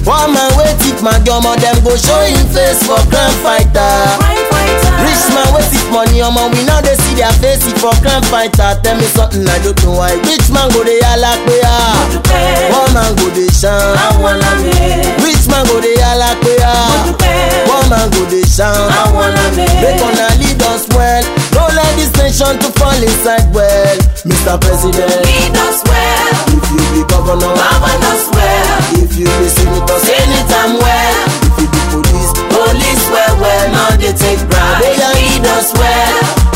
One man wey thief my omo, dem go show him face for crime fighter. Rich man wey thief money omo, we now dey see their face for crime fighter. Tell me something I don't know why. Rich man go dey yalla pe ah, one man go dey shine. Rich man go dey yalla pe ah, one man go dey shine. Make una lead us well, don't let this nation to fall inside well. Mr. President, Lead us well. if you be governor, Govern us well. if you be senator, Anytime well. if you be police, Police well. Now they take bribe. Lead us well.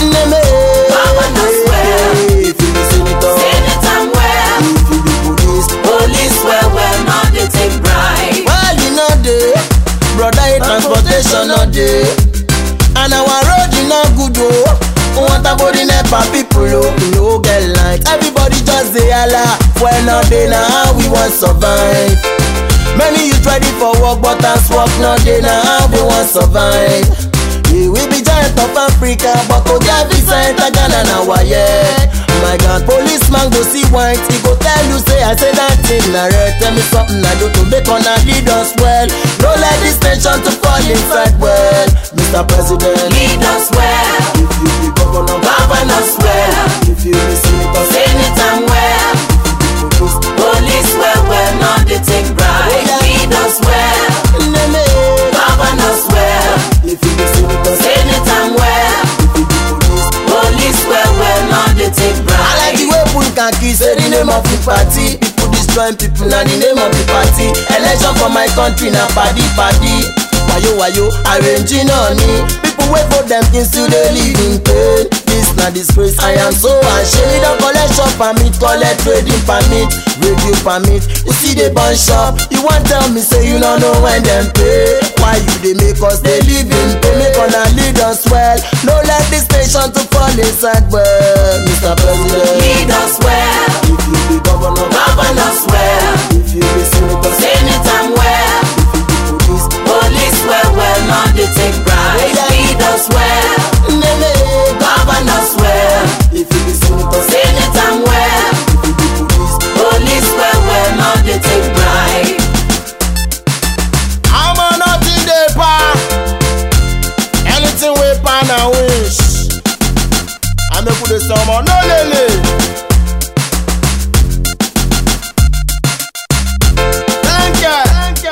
Govern us well. if you be senator, Anytime well. if you be police, Police well. Now they take bribe. well you know dey, brother transportation no dey, and our road e no good oh. Want body nepa people oh, we no get light. Everybody just dey holla, well no dey na how we wan survive. Many youth ready for work but as work no dey na how we wan survive. We be giant of Africa but to get visa enter Ghana na waye. My God, policeman go see white, he go tell you say I say that thing na red. Tell me something I don't know, make una lead us well. Don't let this nation to fall inside well. Mr. President, Lead us well. if you be governor, Govern us well. if you be senator, Anytime well. police, Police well. Now they take bribe. Lead us well. Govern us well. if you be senator, Anytime well. if you be police. Police well. Now they take bribe. I like the way people can kiss, say the name of the party. People destroying people, now the name of the party. Election for my country, now party. Wayo, arranging on me. People wait for them things till they live in pain. This na disgrace, I am so ashamed. Don't collect shop permit, collect trading permit, radio permit. You see the bun shop, you want tell me say you don't know when them pay. Why you they make us they live in pain? Make una lead us well. No let this nation to fall inside well. Mr. President, Lead us well. if you be governor, Govern us well. if you be senator, Anytime well. if you be police, Police well. Now they take bribe. Lead us well. Govern us well. if you be senator, Anytime well. if you be police. Police well. Now they take bribe. I'm a nothing dey pa. Anything we pan and wish. I make put the summer no lele. Thank you.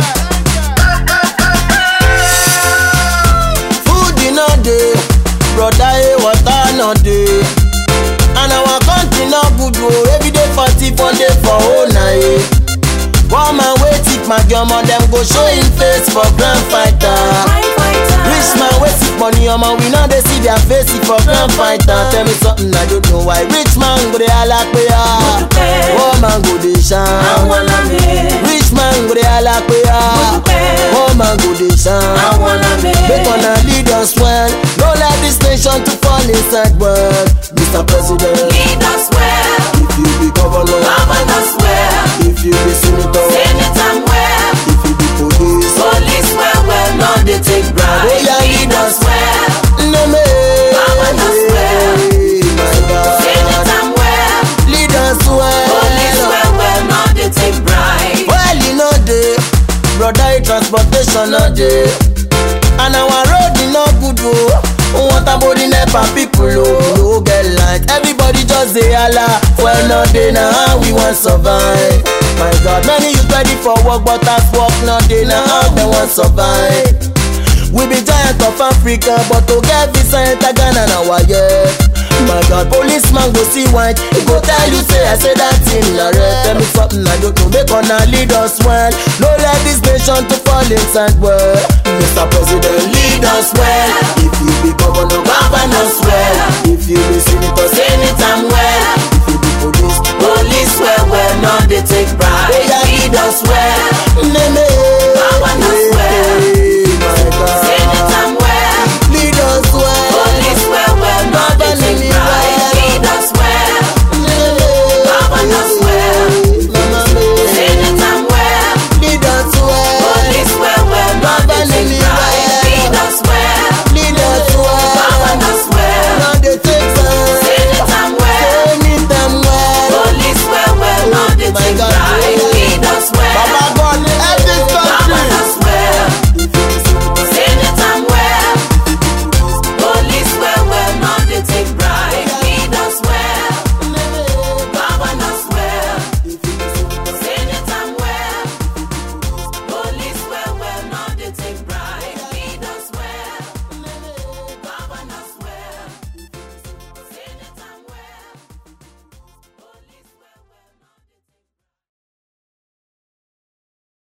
Food in no dey, brother water no dey, and our country no good oh. Every day party, one day for whole night. One man wey thief my omo, dem go show him face for grand fighter. Rich man wey thief money omo, we now dey see their face for grand fighter. Tell me something I don't know why. Rich man go dey holla pe ah, one man go dey shine. Rich man go dey holla pe ah, one man go dey shine. Make una lead us well, don't let this nation to fall inside well. Mr. President, Lead us well. if you be governor, Govern us well. if you be senator, Anytime well. if you be police, Police well. Now they take bribe. Lead us well. Govern us well. my God, Anytime well. lead us Police well. well. Now they take bribe. Well, you know dey, brother transportation no dey, and our road e no good oh. Want body nepa people oh, no get light. Everybody just dey holla, well no dey na how we wan survive. My God, many youth ready for work but as work no dey na how they wan survive. We be giant of Africa but to get visa enter Ghana na waye. My God, policeman go see white, he go tell you say I say that thing na red. Tell me something I don't know, make una lead us well. No let this nation to fall inside well. Mr. President, lead us well. If you be governor, govern us well. If you be senator, Anytime well. if you be police, Police well. Now they take bribe. Lead us well.